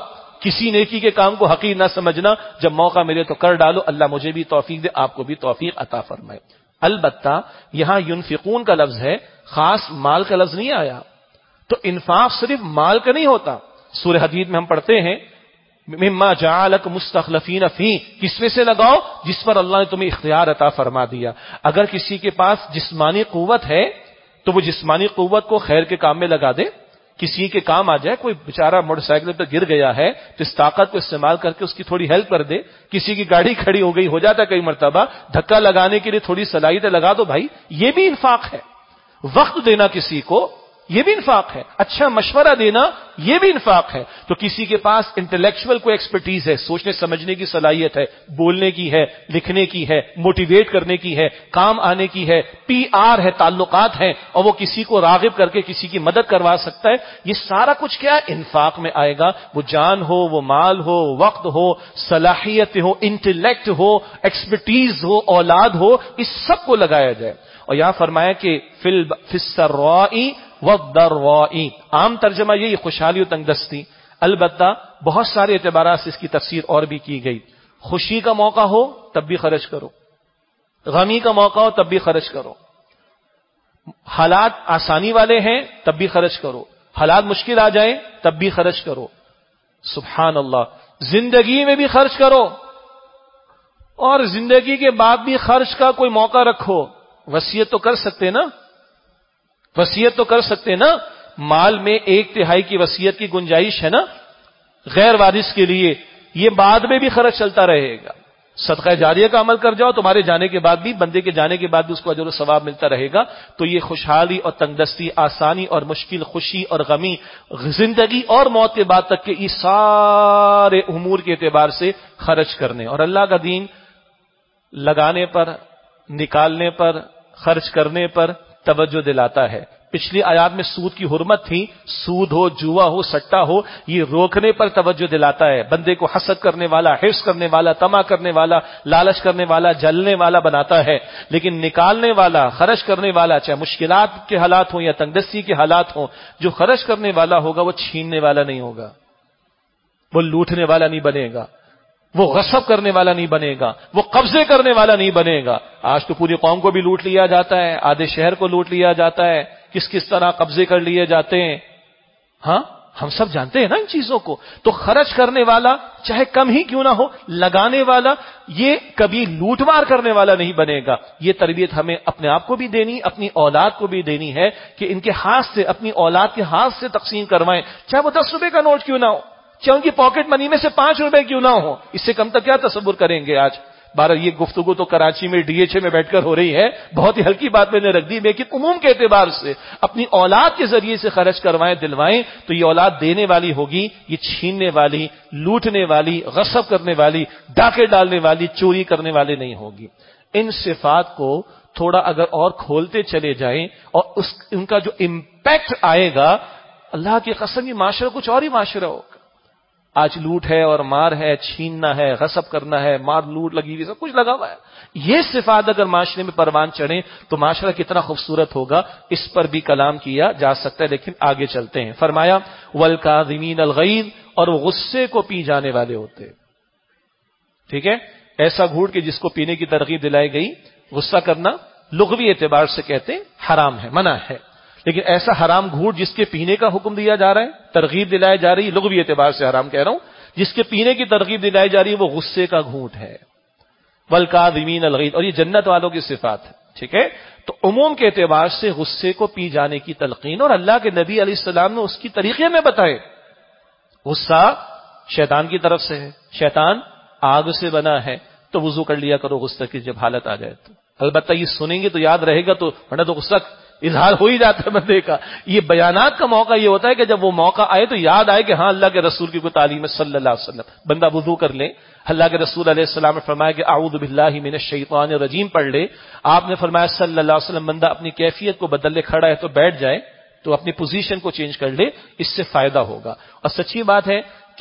کسی نیکی کے کام کو حقیر نہ سمجھنا، جب موقع ملے تو کر ڈالو، اللہ مجھے بھی توفیق دے، آپ کو بھی توفیق عطا فرمائے۔ البتہ یہاں ينفقون کا لفظ ہے، خاص مال کا لفظ نہیں آیا، تو انفاق صرف مال کا نہیں ہوتا۔ سورہ حدید میں ہم پڑھتے ہیں مما جعلکم مستخلفین فی، کس میں سے لگاؤ؟ جس پر اللہ نے تمہیں اختیار عطا فرما دیا۔ اگر کسی کے پاس جسمانی قوت ہے تو وہ جسمانی قوت کو خیر کے کام میں لگا دے، کسی کے کام آ جائے، کوئی بیچارہ موٹر سائیکل پہ گر گیا ہے تو اس طاقت کو استعمال کر کے اس کی تھوڑی ہیلپ کر دے، کسی کی گاڑی کھڑی ہو گئی، ہو جاتا ہے کئی مرتبہ، دھکا لگانے کے لیے تھوڑی صلاحیت لگا دو بھائی، یہ بھی انفاق ہے۔ وقت دینا کسی کو، یہ بھی انفاق ہے۔ اچھا مشورہ دینا، یہ بھی انفاق ہے۔ تو کسی کے پاس انٹلیکچوئل کوئی ایکسپرٹیز ہے، سوچنے سمجھنے کی صلاحیت ہے، بولنے کی ہے، لکھنے کی ہے، موٹیویٹ کرنے کی ہے، کام آنے کی ہے، پی آر ہے، تعلقات ہیں، اور وہ کسی کو راغب کر کے کسی کی مدد کروا سکتا ہے، یہ سارا کچھ کیا انفاق میں آئے گا۔ وہ جان ہو، وہ مال ہو، وقت ہو، صلاحیت ہو، انٹلیکٹ ہو، ایکسپرٹیز ہو، اولاد ہو، اس سب کو لگایا جائے۔ اور یہاں فرمایا کہ فی السراء والضراء، عام ترجمہ یہی خوشحالی و تنگ دستی، البتہ بہت سارے اعتبارات سے اس کی تفسیر اور بھی کی گئی۔ خوشی کا موقع ہو تب بھی خرچ کرو، غمی کا موقع ہو تب بھی خرچ کرو، حالات آسانی والے ہیں تب بھی خرچ کرو، حالات مشکل آ جائیں تب بھی خرچ کرو۔ سبحان اللہ، زندگی میں بھی خرچ کرو اور زندگی کے بعد بھی خرچ کا کوئی موقع رکھو۔ وصیت تو کر سکتے نا، وصیت تو کر سکتے نا، مال میں 1/3 کی وصیت کی گنجائش ہے نا غیر وارث کے لیے، یہ بعد میں بھی خرچ چلتا رہے گا۔ صدقہ جاریہ کا عمل کر جاؤ، تمہارے جانے کے بعد بھی، بندے کے جانے کے بعد بھی اس کو اجر و ثواب ملتا رہے گا۔ تو یہ خوشحالی اور تنگدستی، آسانی اور مشکل، خوشی اور غمی، زندگی اور موت کے بعد تک کے یہ سارے امور کے اعتبار سے خرچ کرنے، اور اللہ کا دین لگانے پر، نکالنے پر، خرچ کرنے پر توجہ دلاتا ہے۔ پچھلی آیات میں سود کی حرمت تھی، سود ہو، جوا ہو، سٹا ہو، یہ روکنے پر توجہ دلاتا ہے، بندے کو حسد کرنے والا، حرص کرنے والا، طمع کرنے والا، لالچ کرنے والا، جلنے والا بناتا ہے۔ لیکن نکالنے والا، خرچ کرنے والا، چاہے مشکلات کے حالات ہوں یا تنگدستی کے حالات ہوں، جو خرچ کرنے والا ہوگا وہ چھیننے والا نہیں ہوگا، وہ لوٹنے والا نہیں بنے گا، وہ غصب کرنے والا نہیں بنے گا، وہ قبضے کرنے والا نہیں بنے گا۔ آج تو پوری قوم کو بھی لوٹ لیا جاتا ہے، آدھے شہر کو لوٹ لیا جاتا ہے، کس طرح قبضے کر لیے جاتے ہیں، ہاں ہم سب جانتے ہیں نا ان چیزوں کو۔ تو خرچ کرنے والا چاہے کم ہی کیوں نہ ہو، لگانے والا یہ کبھی لوٹ مار کرنے والا نہیں بنے گا۔ یہ تربیت ہمیں اپنے آپ کو بھی دینی، اپنی اولاد کو بھی دینی ہے کہ ان کے ہاتھ سے، اپنی اولاد کے ہاتھ سے تقسیم کروائیں، چاہے وہ 10 روپے کا نوٹ کیوں نہ ہو، چاہے ان کی پاکٹ منی میں سے 5 روپے کیوں نہ ہو، اس سے کم تک کیا تصور کریں گے۔ آج بارہ یہ گفتگو تو کراچی میں ڈی ایچ اے میں بیٹھ کر ہو رہی ہے، بہت ہی ہلکی بات میں نے رکھ دی، لیکن عموم کے اعتبار سے اپنی اولاد کے ذریعے سے خرچ کروائیں، دلوائیں، تو یہ اولاد دینے والی ہوگی، یہ چھیننے والی، لوٹنے والی، غصب کرنے والی، ڈاکے ڈالنے والی، چوری کرنے والی نہیں ہوگی۔ ان صفات کو تھوڑا اگر اور کھولتے چلے جائیں اور ان کا جو امپیکٹ آئے گا، اللہ کی قسم یہ معاشرہ کچھ اور ہی معاشرہ ہوگا۔ آج لوٹ ہے اور مار ہے، چھیننا ہے، غصب کرنا ہے، مار لوٹ لگی ہوئی، سب کچھ لگا ہوا ہے۔ یہ صفات اگر معاشرے میں پروان چڑھیں تو معاشرہ کتنا خوبصورت ہوگا، اس پر بھی کلام کیا جا سکتا ہے، لیکن آگے چلتے ہیں۔ فرمایا والکاظمین الغیظ، اور وہ غصے کو پی جانے والے ہوتے، ٹھیک ہے، ایسا گھوٹ کہ جس کو پینے کی ترغیب دلائی گئی۔ غصہ کرنا لغوی اعتبار سے کہتے ہیں حرام ہے، منع ہے، لیکن ایسا حرام گھوٹ جس کے پینے کا حکم دیا جا رہا ہے، ترغیب دلائی جا رہی ہے، لغوی اعتبار سے حرام کہہ رہا ہوں، جس کے پینے کی ترغیب دلائی جا رہی ہے وہ غصے کا گھوٹ ہے۔ والکاظمین الغیظ، اور یہ جنت والوں کی صفات ہے، ٹھیک ہے۔ تو عموم کے اعتبار سے غصے کو پی جانے کی تلقین، اور اللہ کے نبی علیہ السلام نے اس کی طریقے میں بتائے۔ غصہ شیطان کی طرف سے ہے، شیطان آگ سے بنا ہے، تو وضو کر لیا کرو غصے کی جب حالت آ جائے تو۔ البتہ یہ سنیں گے تو یاد رہے گا، تو ورنہ تو غصہ اظہار ہو ہی جاتا ہے بندے کا۔ یہ بیانات کا موقع یہ ہوتا ہے کہ جب وہ موقع آئے تو یاد آئے کہ ہاں اللہ کے رسول کی کوئی تعلیم ہے صلی اللہ علیہ وسلم، بندہ وضو کر لے۔ اللہ کے رسول علیہ السلام نے فرمایا کہ اعوذ باللہ من الشیطان الرجیم پڑھ لے۔ آپ نے فرمایا صلی اللہ علیہ وسلم بندہ اپنی کیفیت کو بدل لے، کھڑا ہے تو بیٹھ جائے، تو اپنی پوزیشن کو چینج کر لے، اس سے فائدہ ہوگا۔ اور سچی بات ہے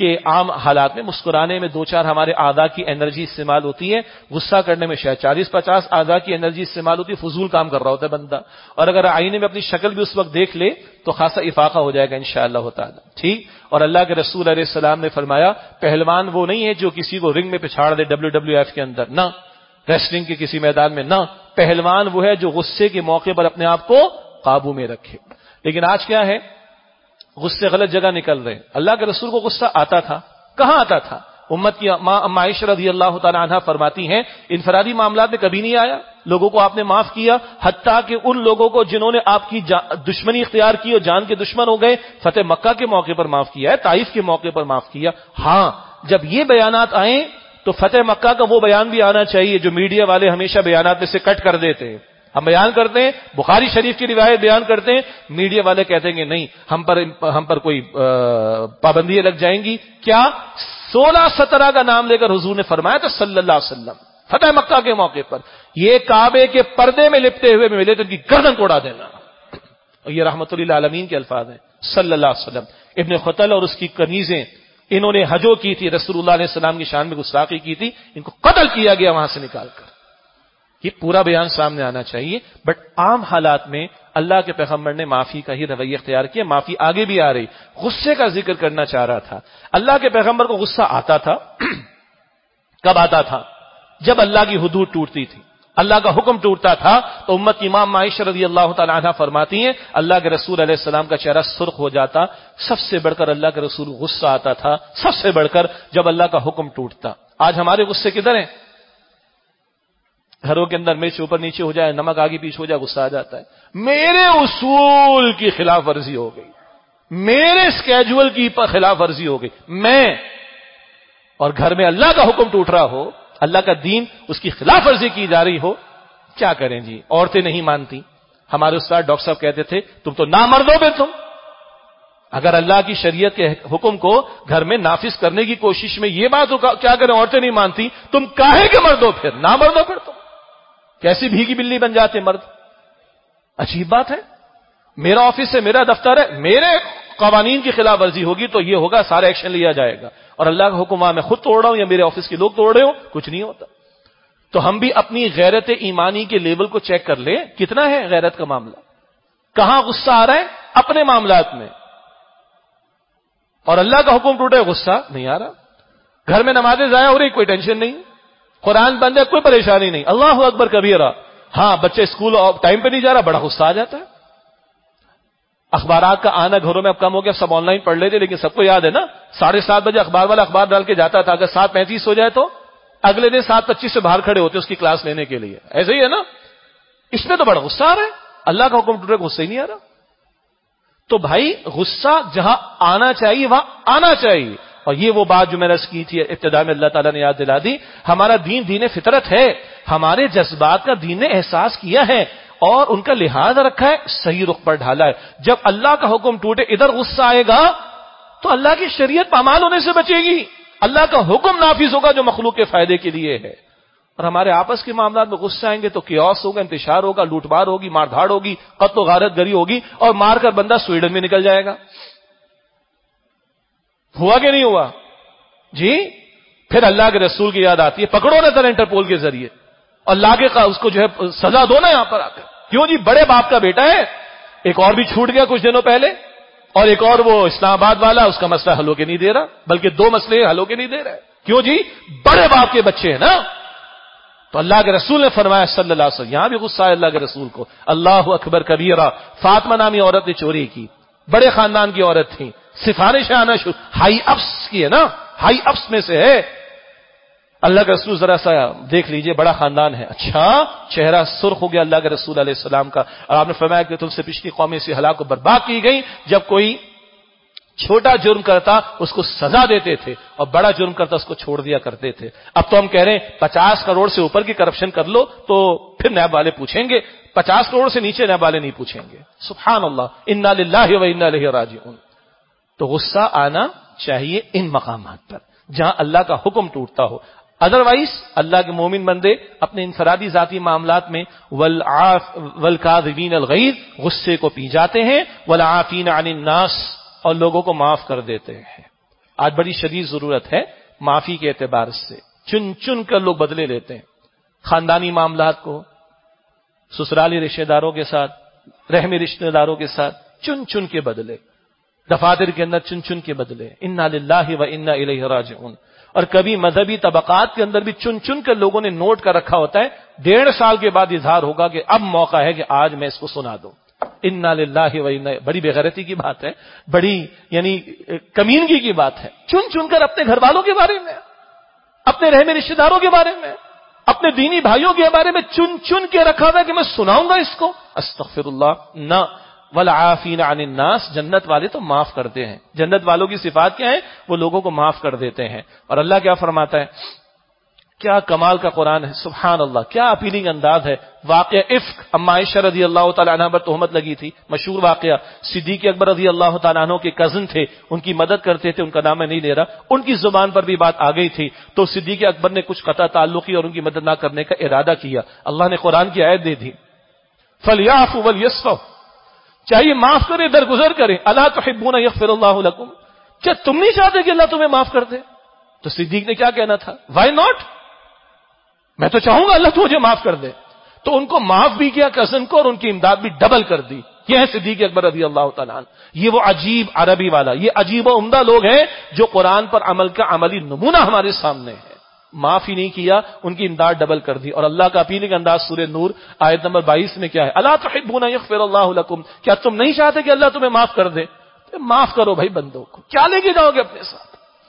کہ عام حالات میں مسکرانے میں 2-4 ہمارے اعضاء کی انرجی استعمال ہوتی ہے، غصہ کرنے میں شاید 40-50 اعضاء کی انرجی استعمال ہوتی ہے، فضول کام کر رہا ہوتا ہے بندہ، اور اگر آئینے میں اپنی شکل بھی اس وقت دیکھ لے تو خاصا افاقہ ہو جائے گا انشاءاللہ تعالی. ٹھیک. اور اللہ کے رسول علیہ السلام نے فرمایا پہلوان وہ نہیں ہے جو کسی کو رنگ میں پچھاڑ دے WWF کے اندر، نہ ریسلنگ کے کسی میدان میں، نہ. پہلوان وہ ہے جو غصے کے موقع پر اپنے آپ کو قابو میں رکھے. لیکن آج کیا ہے، غصے غلط جگہ نکل رہے. اللہ کے رسول کو غصہ آتا تھا، کہاں آتا تھا؟ امت کی ماں اما عائشہ رضی اللہ تعالی عنہا فرماتی ہیں انفرادی معاملات میں کبھی نہیں آیا، لوگوں کو آپ نے معاف کیا، حتیٰ کہ ان لوگوں کو جنہوں نے آپ کی دشمنی اختیار کی اور جان کے دشمن ہو گئے، فتح مکہ کے موقع پر معاف کیا ہے، طائف کے موقع پر معاف کیا. ہاں جب یہ بیانات آئیں تو فتح مکہ کا وہ بیان بھی آنا چاہیے جو میڈیا والے ہمیشہ بیانات میں سے کٹ کر دیتے ہیں. ہم بیان کرتے ہیں، بخاری شریف کی روایت بیان کرتے ہیں، میڈیا والے کہتے ہیں کہ نہیں ہم پر کوئی پابندیاں لگ جائیں گی. کیا 16-17 کا نام لے کر حضور نے فرمایا تھا صلی اللہ علیہ وسلم فتح مکہ کے موقع پر، یہ کعبے کے پردے میں لپٹے ہوئے ملے تو ان کی گردن کو اڑا دینا. اور یہ رحمت للعالمین کے الفاظ ہیں صلی اللہ علیہ وسلم. ابن خطل اور اس کی کنیزیں، انہوں نے حجو کی تھی، رسول اللہ علیہ السلام کی شان میں گستاخی کی تھی، ان کو قتل کیا گیا وہاں سے نکال کر. یہ پورا بیان سامنے آنا چاہیے. بٹ عام حالات میں اللہ کے پیغمبر نے معافی کا ہی رویہ اختیار کیا. معافی آگے بھی آ رہی. غصے کا ذکر کرنا چاہ رہا تھا. اللہ کے پیغمبر کو غصہ آتا تھا. کب آتا تھا؟ جب اللہ کی حدود ٹوٹتی تھی، اللہ کا حکم ٹوٹتا تھا تو امت کی امام عائشہ رضی اللہ تعالی عنہا فرماتی ہیں اللہ کے رسول علیہ السلام کا چہرہ سرخ ہو جاتا. سب سے بڑھ کر اللہ کے رسول غصہ آتا تھا، سب سے بڑھ کر جب اللہ کا حکم ٹوٹتا. آج ہمارے غصے کدھر ہیں؟ گھروں کے اندر مرچ اوپر نیچے ہو جائے، نمک آگے پیچھے ہو جائے، غصہ آ جاتا ہے. میرے اصول کی خلاف ورزی ہو گئی، میرے اسکیجول کی خلاف ورزی ہو گئی، اور گھر میں اللہ کا حکم ٹوٹ رہا ہو، اللہ کا دین اس کی خلاف ورزی کی جا رہی ہو. کیا کریں جی؟ عورتیں نہیں مانتی. ہمارے استاد ڈاکٹر صاحب کہتے تھے تم تو نامرد ہو بے تم. اگر اللہ کی شریعت کے حکم کو گھر میں نافذ کرنے کی کوشش میں یہ بات ہو کیا کریں، عورتیں نہیں مانتی، تم کاہے کے مرد ہو پھر؟ نامرد ہو پھر تم. کیسی بھیگی بلی بن جاتے مرد. عجیب بات ہے. میرا آفس ہے، میرا دفتر ہے، میرے قوانین کی خلاف ورزی ہوگی تو یہ ہوگا، سارا ایکشن لیا جائے گا. اور اللہ کا حکم میں خود توڑ رہا ہوں یا میرے آفس کے لوگ توڑ رہے ہو، کچھ نہیں ہوتا. تو ہم بھی اپنی غیرت ایمانی کے لیول کو چیک کر لیں، کتنا ہے غیرت کا معاملہ. کہاں غصہ آ رہا ہے؟ اپنے معاملات میں. اور اللہ کا حکم ٹوٹے غصہ نہیں آ رہا. گھر میں نمازیں ضائع ہو رہی، کوئی ٹینشن نہیں. قرآن بند ہے، کوئی پریشانی نہیں. اللہ اکبر کبیرہ. ہاں بچے اسکول ٹائم پہ نہیں جا رہا، بڑا غصہ آ جاتا ہے. اخبارات کا آنا گھروں میں اب کم ہو گیا، سب آن لائن پڑھ لیتے، لیکن سب کو یاد ہے نا 7:30 بجے اخبار والا اخبار ڈال کے جاتا تھا. اگر 7:35 ہو جائے تو اگلے دن 7:25 سے باہر کھڑے ہوتے اس کی کلاس لینے کے لیے. ایسے ہی ہے نا. اس میں تو بڑا غصہ آ رہا ہے. اللہ کا حکم ٹوٹے غصہ ہی نہیں آ رہا. تو بھائی غصہ جہاں آنا چاہیے وہاں آنا چاہیے. اور یہ وہ بات جو میں نے عرض کی تھی ابتدا میں، اللہ تعالیٰ نے یاد دلا دی. ہمارا دین دین فطرت ہے. ہمارے جذبات کا دین نے احساس کیا ہے اور ان کا لحاظ رکھا ہے، صحیح رخ پر ڈھالا ہے. جب اللہ کا حکم ٹوٹے ادھر غصہ آئے گا تو اللہ کی شریعت پامال ہونے سے بچے گی. اللہ کا حکم نافذ ہوگا جو مخلوق کے فائدے کے لیے ہے. اور ہمارے آپس کے معاملات میں غصہ آئیں گے تو کیوس ہوگا، انتشار ہوگا، لوٹ مار ہوگی، مار دھاڑ ہوگی، قتل و غارت گری ہوگی، اور مار کر بندہ سویڈن میں نکل جائے گا. ہوا کہ نہیں ہوا جی؟ پھر اللہ کے رسول کی یاد آتی ہے، پکڑو نا ذرا انٹرپول کے ذریعے اور لاگے کا اس کو جو ہے سزا دو نا یہاں پر آ کر. کیوں جی؟ بڑے باپ کا بیٹا ہے. ایک اور بھی چھوٹ گیا کچھ دنوں پہلے، اور ایک اور وہ اسلام آباد والا، اس کا مسئلہ حل ہو کے نہیں دے رہا، بلکہ 2 مسئلے حل ہو کے نہیں دے رہا ہے. کیوں جی؟ بڑے باپ کے بچے ہیں نا. تو اللہ کے رسول نے فرمایا صلی اللہ علیہ وسلم، یہاں بھی غصہ ہے اللہ کے رسول کو. اللہ اکبر کبیرہ. فاطمہ نامی عورت نے چوری کی، بڑے خاندان کی عورت تھی، سفارش آنا شروع، ہائی اپس کی ہے نا، ہائی اپس میں سے ہے. اللہ کے رسول ذرا سا دیکھ لیجئے، بڑا خاندان ہے. اچھا، چہرہ سرخ ہو گیا اللہ کے رسول علیہ السلام کا. اور آپ نے فرمایا کہ تم سے پچھلی قومیں سے ہلاک و برباد کی گئی. جب کوئی چھوٹا جرم کرتا اس کو سزا دیتے تھے اور بڑا جرم کرتا اس کو چھوڑ دیا کرتے تھے. اب تو ہم کہہ رہے ہیں 50 کروڑ سے اوپر کی کرپشن کر لو تو پھر نیب والے پوچھیں گے، 50 کروڑ سے نیچے نیب والے نہیں پوچھیں گے. سبحان اللہ، انا للہ و انا الیہ راجعون. تو غصہ آنا چاہیے ان مقامات پر جہاں اللہ کا حکم ٹوٹتا ہو. ادروائز اللہ کے مومن بندے اپنے انفرادی ذاتی معاملات میں والکاظمین الغیظ، غصے کو پی جاتے ہیں، والعافین عن الناس، اور لوگوں کو معاف کر دیتے ہیں. آج بڑی شدید ضرورت ہے معافی کے اعتبار سے. چن چن کر لوگ بدلے لیتے ہیں. خاندانی معاملات کو سسرالی رشتہ داروں کے ساتھ, رحمی رشتہ داروں کے ساتھ چن چن کے بدلے, دفاتر کے اندر چن چن کے بدلے. انا للہ و انا الیہ راجعون. اور کبھی مذہبی طبقات کے اندر بھی چن چن کر لوگوں نے نوٹ کر رکھا ہوتا ہے, 1.5 سال کے بعد اظہار ہوگا کہ اب موقع ہے کہ آج میں اس کو سنا دوں. انا للہ و انا, بڑی بے غیرتی کی بات ہے, بڑی یعنی کمینگی کی بات ہے. چن چن کر اپنے گھر والوں کے بارے میں, اپنے رحمی رشتہ داروں کے بارے میں, اپنے دینی بھائیوں کے بارے میں چن چن کے رکھا ہوا ہے کہ میں سناؤں گا اس کو. استغفر اللہ. نہ, والعافین عن الناس, جنت والے تو معاف کرتے ہیں. جنت والوں کی صفات کیا ہے؟ وہ لوگوں کو معاف کر دیتے ہیں. اور اللہ کیا فرماتا ہے؟ کیا کمال کا قرآن ہے, سبحان اللہ, کیا اپیلنگ انداز ہے. واقعہ افک, اما عائشہ رضی اللہ تعالیٰ عنہ پر تہمت لگی تھی, مشہور واقعہ. صدیق اکبر رضی اللہ تعالیٰ عنہ کے کزن تھے, ان کی مدد کرتے تھے, ان کا نام میں نہیں لے رہا, ان کی زبان پر بھی بات آ گئی تھی, تو صدیق اکبر نے کچھ قطع تعلقی اور ان کی مدد نہ کرنے کا ارادہ کیا. اللہ نے قرآن کی آیت دے دی, فَلْيَعْفُوا وَلْيَصْفَحُوا, چاہیے معاف کرے, درگزر کرے. الا تحبون یغفر اللہ لکم, کیا تم نہیں چاہتے کہ اللہ تمہیں معاف کر دے؟ تو صدیق نے کیا کہنا تھا؟ وائی ناٹ, میں تو چاہوں گا اللہ تو مجھے معاف کر دے. تو ان کو معاف بھی کیا کزن کو, اور ان کی امداد بھی ڈبل کر دی. یہ ہے صدیق اکبر رضی اللہ تعالیٰ عنہ. یہ وہ عجیب عربی والا, یہ عجیب و عمدہ لوگ ہیں جو قرآن پر عمل کا عملی نمونہ ہمارے سامنے ہے. معاف ہی نہیں کیا, ان کی امداد ڈبل کر دی. اور اللہ کا اپیلنگ انداز سورہ نور آیت نمبر 22 میں کیا ہے؟ الا تحبون یغفر اللہ لکم, کیا تم نہیں چاہتے کہ اللہ تمہیں معاف کر دے؟ معاف کرو بھائی بندوں کو, کیا لے کے جاؤ گے اپنے ساتھ؟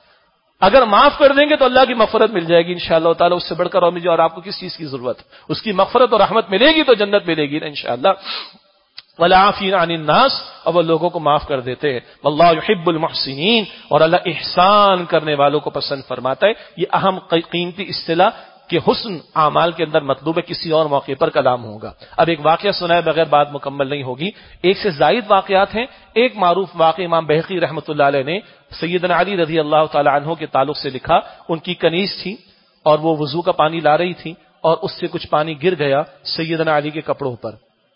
اگر معاف کر دیں گے تو اللہ کی مغفرت مل جائے گی انشاءاللہ تعالی. اس سے بڑھ کر اور مجھے اور آپ کو کس چیز کی ضرورت ہے؟ اس کی مغفرت اور رحمت ملے گی تو جنت ملے گی نا انشاءاللہ. والعافین عن الناس, اور وہ لوگوں کو معاف کر دیتے ہیں. واللہ یحب المحسنین, اور اللہ احسان کرنے والوں کو پسند فرماتا ہے. یہ اہم قیمتی اصطلاح کہ حسن اعمال کے اندر مطلوب ہے, کسی اور موقع پر کلام ہوگا. اب ایک واقعہ سنائے بغیر بات مکمل نہیں ہوگی. ایک سے زائد واقعات ہیں. ایک معروف واقعہ امام بہقی رحمۃ اللہ علیہ نے سیدنا علی رضی اللہ تعالی عنہ کے تعلق سے لکھا. ان کی کنیز تھی اور وہ وضو کا پانی لا رہی تھی, اور اس سے کچھ پانی گر گیا سیدنا علی کے کپڑوں پر.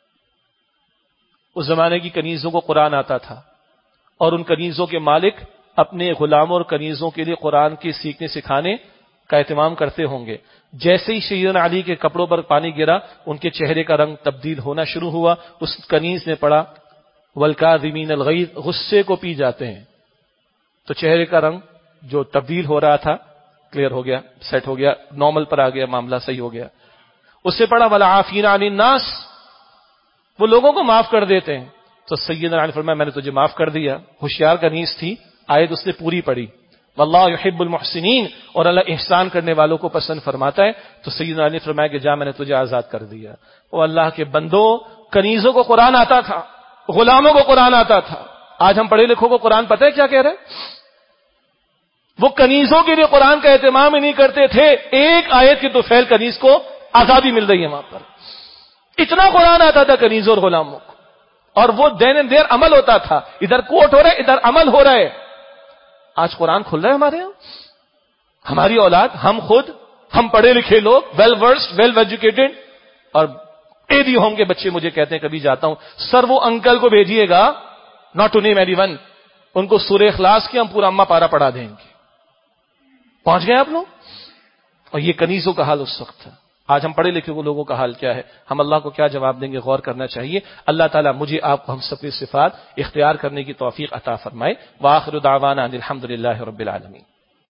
اس زمانے کی کنیزوں کو قرآن آتا تھا, اور ان کنیزوں کے مالک اپنے غلاموں اور کنیزوں کے لیے قرآن کے سیکھنے سکھانے کا اہتمام کرتے ہوں گے. جیسے ہی سیدنا علی کے کپڑوں پر پانی گرا, ان کے چہرے کا رنگ تبدیل ہونا شروع ہوا. اس کنیز نے پڑھا والکاظمین الغیظ, غصے کو پی جاتے ہیں. تو چہرے کا رنگ جو تبدیل ہو رہا تھا کلیئر ہو گیا, سیٹ ہو گیا, نارمل پر آ گیا, معاملہ صحیح ہو گیا. اس سے پڑھا والعافین عن الناس, وہ لوگوں کو معاف کر دیتے ہیں. تو سیدنا علی فرمایا میں نے تجھے معاف کر دیا. ہوشیار کنیز تھی, آیت اس نے پوری پڑھی, واللہ یحب المحسنین, اور اللہ احسان کرنے والوں کو پسند فرماتا ہے. تو سیدنا علی فرمایا کہ جا, میں نے تجھے آزاد کر دیا. او اللہ کے بندو, کنیزوں کو قرآن آتا تھا, غلاموں کو قرآن آتا تھا. آج ہم پڑھے لکھوں کو قرآن پتہ ہے کیا کہہ رہے؟ وہ کنیزوں کے لیے قرآن کا اہتمام ہی نہیں کرتے تھے. ایک آیت کی تو فعل کنیز کو آزادی مل رہی ہے وہاں پر. اتنا قرآن آتا تھا کنیزوں اور غلاموں کو, اور وہ دین اینڈ دیر عمل ہوتا تھا. ادھر کوٹ ہو رہا ہے, ادھر عمل ہو رہا ہے. آج قرآن کھل رہا ہے ہمارے یہاں. ہماری اولاد, ہم خود, ہم پڑھے لکھے لوگ, ویل ورسڈ, ویل ایجوکیٹڈ, اور ایڈی ہوم کے بچے مجھے کہتے ہیں کبھی جاتا ہوں, سر وہ انکل کو بھیجیے گا, not to name anyone, ان کو سورہ اخلاص کی ہم پورا اما پارا پڑھا دیں گے. پہنچ گئے آپ لوگ. اور یہ کنیزوں کا حال اس وقت تھا. آج ہم پڑھے لکھے لوگوں کا حال کیا ہے؟ ہم اللہ کو کیا جواب دیں گے؟ غور کرنا چاہیے. اللہ تعالیٰ مجھے آپ کو ہم سب کی صفات اختیار کرنے کی توفیق عطا فرمائے. وآخر دعوانا ان الحمد للہ رب العالمین.